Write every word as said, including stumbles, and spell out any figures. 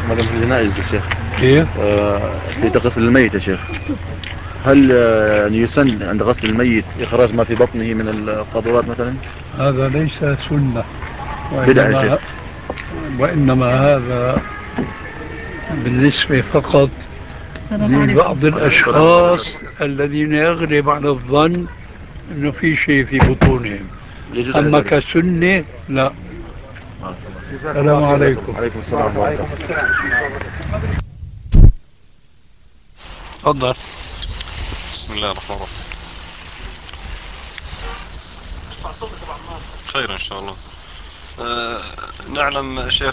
مدام في الجنائز يا شيخ. كيف؟ آه في غسل الميت يا شيخ، هل آه يعني يسن عند غسل الميت إخراج ما في بطنه من القاذورات مثلا؟ هذا ليس سنة، بدعة يا شيخ. وإنما وإنما هذا بالنسبة فقط لبعض الأشخاص الذين يغلب على الظن أنه في شيء في بطونهم، يجوز أما ذلك. كسنة لا. السلام عليكم. عليكم السلام ورحمة الله. تفضل. بسم الله الرحمن الرحيم. خير إن شاء الله. أه نعلم شيخ